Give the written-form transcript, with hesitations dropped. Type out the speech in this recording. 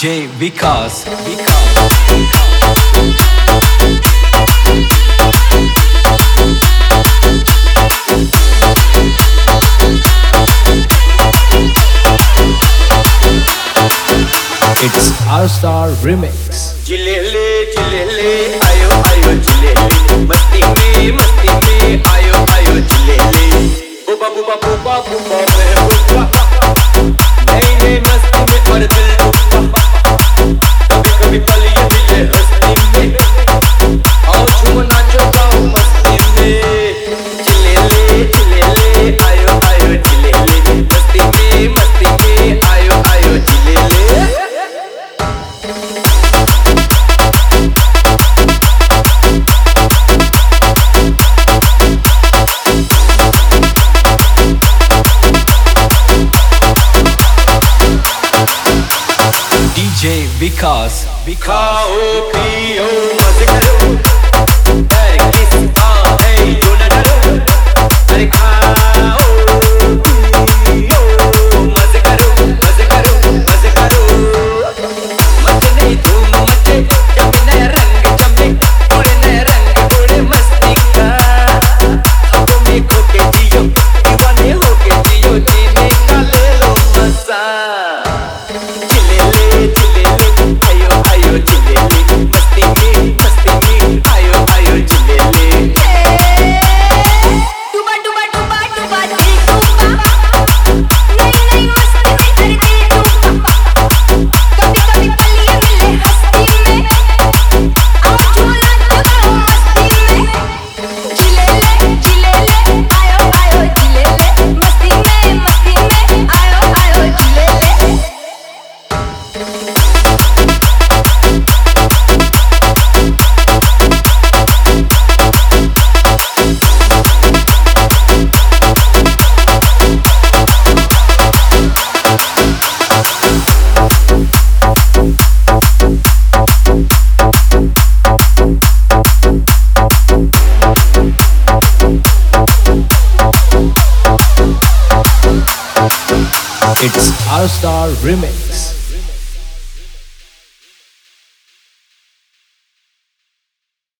DJ Vikas. It's our star remix. जिलेले जिलेले आयो आयो जिलेले मस्ती में आयो आयो जिलेले बुबा बुबा बुबा बुबा मैं बुबा नई नई मस्ती में और दिल डूबा कभी कभी पल ये मिले हस्ती में आओ झूम नाचो गाओ मस्ती में जिलेले जिलेले आयो आयो जिलेले मस्ती में आयो आयो जिलेले DJ Vikas. खाओ पियो मजे करो डर किसका है क्यों न डरो अरे खाओ पियो मजे करो मचे नहीं धूम मचे जब नया रंग जमे उड़े नया रंग उड़े मस्ती का ख्वाबों में खो के जियो दीवाने हो के जियो जीने का ले लो मजा आयो जिलेले मस्ती में आयो आयो जिलेले डूबा डूबा डूबा डूबा दिल डूबा नई नई मस्ती में हर दिल डूबा कभी कभी पल ये मिले हस्ती में आओ झूला लगाओ मस्ती में जिलेले आयो आयो जिलेले मस्ती में आयो आयो जिलेले It's our star remix.